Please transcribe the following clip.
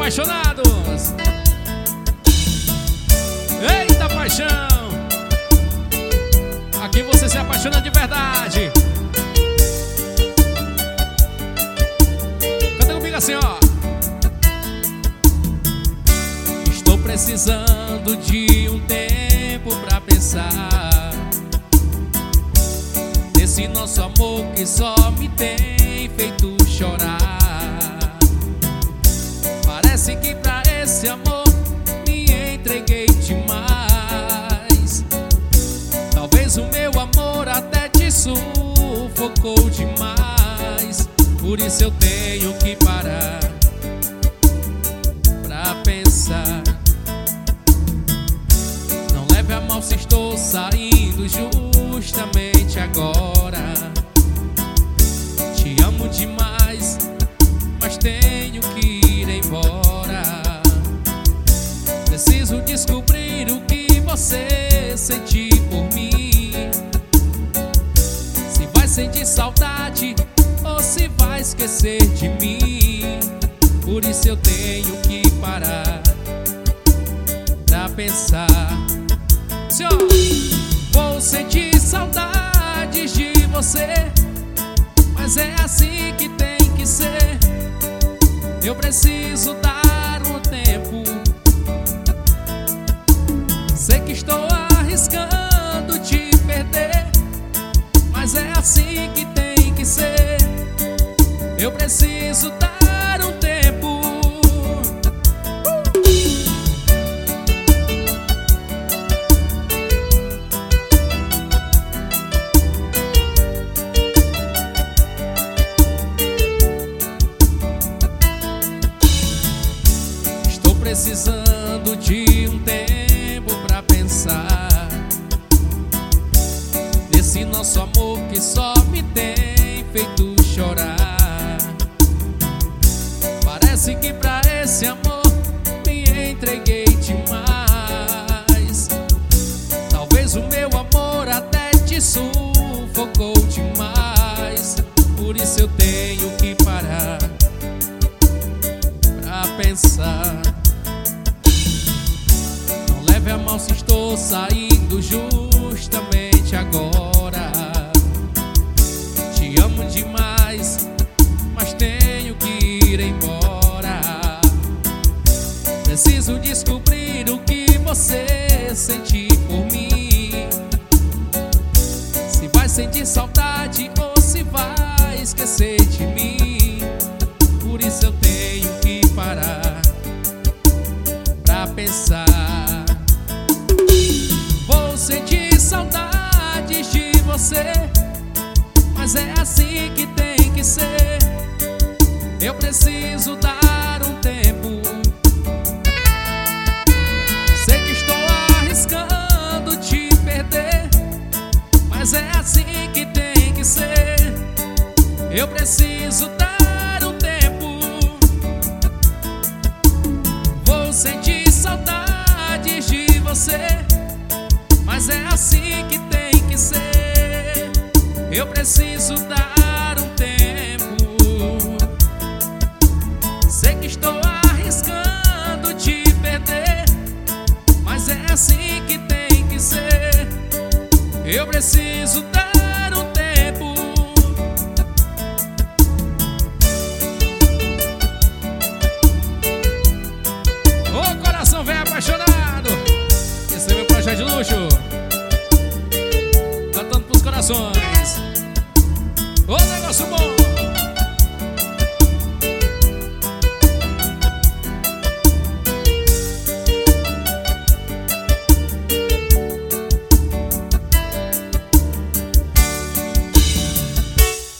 apaixonados. Eita paixão, aqui você se apaixona de verdade. Canta comigo assim, ó. Estou precisando de um tempo pra pensar nesse nosso amor que só me tem feito chorar. Parece que pra esse amor me entreguei demais. Talvez o meu amor até te sufocou demais. Por isso eu tenho que parar pra pensar. Não leve a mal se estou saindo justamente agora. Te amo demais, mas tenho que ir embora. Preciso descobrir o que você sente por mim. Se vai sentir saudade ou se vai esquecer de mim. Por isso eu tenho que parar pra pensar. Senhor, vou sentir saudades de você, mas é assim que tem que ser. Eu preciso dar um tempo. Sei que estou arriscando te perder, mas é assim que tem que ser. Eu preciso dar um tempo. Estou precisando de um tempo pra pensar nesse nosso amor que só me tem feito chorar. Parece que pra esse amor me entreguei demais. Talvez o meu amor até te sufocou demais. Por isso eu tenho que parar pra pensar. Não leve a mal se estou saindo justamente agora. Te amo demais, mas tenho que ir embora. Preciso descobrir o que você sente por mim. Se vai sentir saudade ou se vai esquecer de mim. Por isso eu tenho que parar pra pensar. Vou sentir saudades de você, mas é assim que tem que ser. Eu preciso dar um tempo. Sei que estou arriscando te perder, mas é assim que tem que ser. Eu preciso dar um tempo. Vou sentir saudades de você, mas é assim que tem que ser. Eu preciso dar um tempo. Sei que estou arriscando te perder, mas é assim que tem que ser. Eu preciso dar um tempo. Ô coração velho apaixonado, esse é meu projeto de luxo, cantando pros corações. Ô negócio bom.